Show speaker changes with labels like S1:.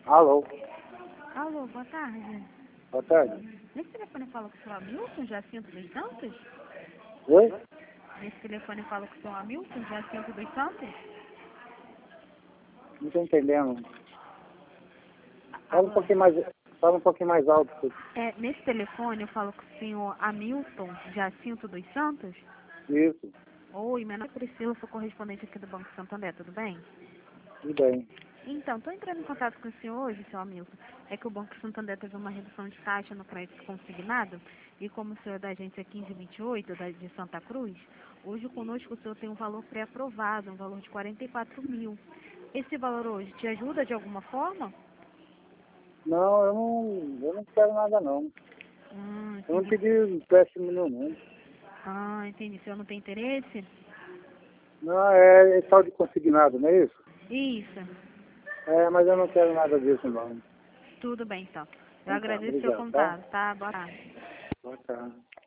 S1: Alô,
S2: Alô, boa tarde.
S1: boa tarde.
S2: Nesse telefone fala com o seu Hamilton, Jacinto dos Santos?
S1: Oi?
S2: Nesse telefone fala com o seu Hamilton, Jacinto dos Santos?
S1: Não estou entendendo.
S2: Alô?
S1: Fala um pouquinho mais alto.
S2: Nesse telefone eu falo com o senhor Hamilton, Jacinto dos Santos?
S1: Isso,
S2: Oi, meu nome é Priscila, sou correspondente aqui do Banco Santander, tudo bem?
S1: tudo bem.
S2: Então, estou entrando em contato com o senhor hoje, seu Hamilton. É que o Banco Santander teve uma redução de taxa no crédito consignado e como o senhor é da agência 1528, de Santa Cruz, hoje conosco o senhor tem um valor pré-aprovado, um valor de 44 mil. Esse valor hoje te ajuda de alguma forma?
S1: Não, eu não quero nada não. Eu não
S2: Entendi.
S1: pedi empréstimo nenhum, não.
S2: Entendi. O senhor não tem interesse?
S1: Não, é tal de consignado, não é isso?
S2: Isso.
S1: É, mas eu não quero nada disso não.
S2: Tudo bem, então. Eu
S1: Então tá,
S2: agradeço o seu
S1: obrigado, tá?
S2: contato, tá? Boa tarde.
S1: Boa tarde.